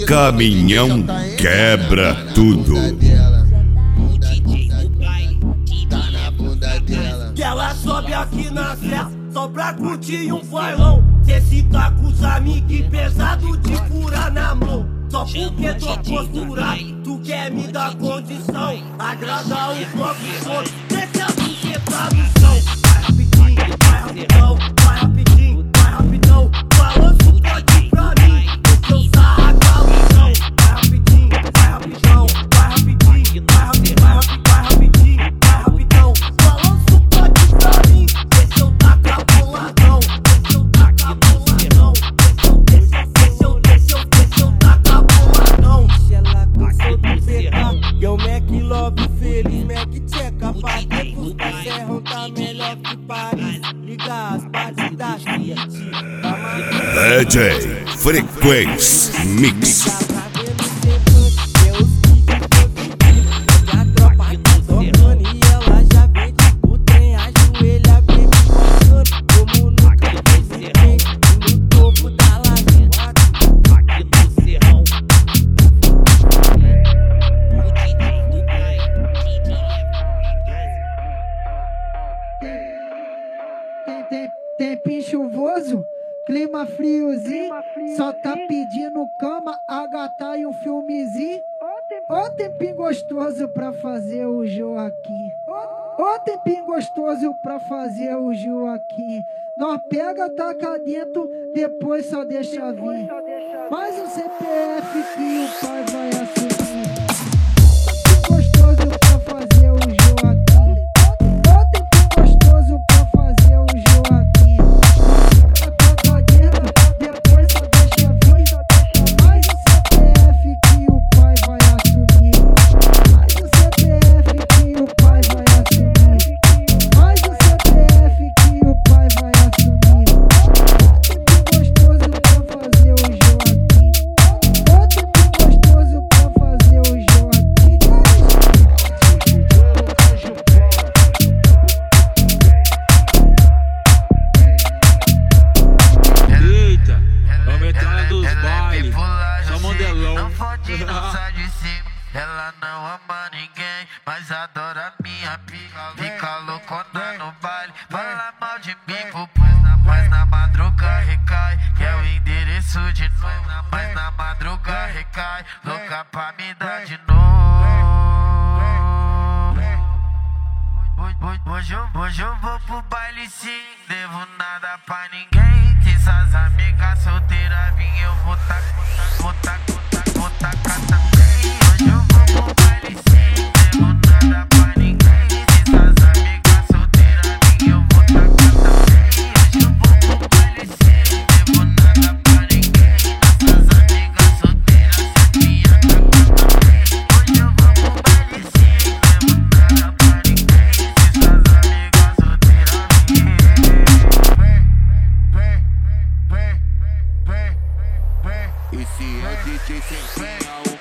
Caminhão quebra tudo. Que ela sobe aqui na serra só pra curtir um bailão. Cê se tá com os amigos pesado de curar na mão. Só porque tô posturado, tu quer me dar condição. Agrada o bloco todo, deixa a buceta no chão. Vai rapidinho, vai rapidão, vai rapidinho, vai rapidão. Balança o pote pra mim, deixa eu sarrar o chão. Vai rapidinho, vai rapidão, vai rapidinho, vai rapidinho, vai rapidinho, vai rapidão. Balança o pote pra mim, deixa eu tacar boladão. Deixa eu tacar boladão. Deixa eu tacar boladão. Ela gostou do PK, que é o Mac Love feliz, Mac Tcheca. Bater pros serrão tá melhor que Paris. Liga as partes da DJ Frequência Mix. Tempinho chuvoso, clima friozinho, só tá pedindo cama, agata e um filmezinho. Ô tempinho gostoso pra fazer o Joaquim. Ô tempinho gostoso pra fazer o Joaquim. Nós pega, taca dentro, depois só deixa vir. Faz o CPF que o pai vai assumir. Gostoso pra fazer o Joaquim. Ô tempinho gostoso pra fazer o Joaquim. Ela não ama ninguém, mas adora minha pica. Fica loucona no baile, fala mal de mim. Mas na madruga recai, que é o endereço de novo. Mas na madruga recai, louca pra me dar de novo. Hoje eu vou pro baile sim, devo nada pra ninguém. Se essas amigas solteiras vir, eu vou tacar também. Hoje eu vou pro baile sim, devo nada pra ninguém. Se essas amigas solteiras vir, eu vou tacar também. Hoje eu vou pro baile sim, devo nada pra ninguém. Se essas amigas solteiras vir, eu vou tacar também. Hoje eu vou pro baile sim, devo nada pra ninguém. Se essas amigas solteiras vir. Esse é DJ sem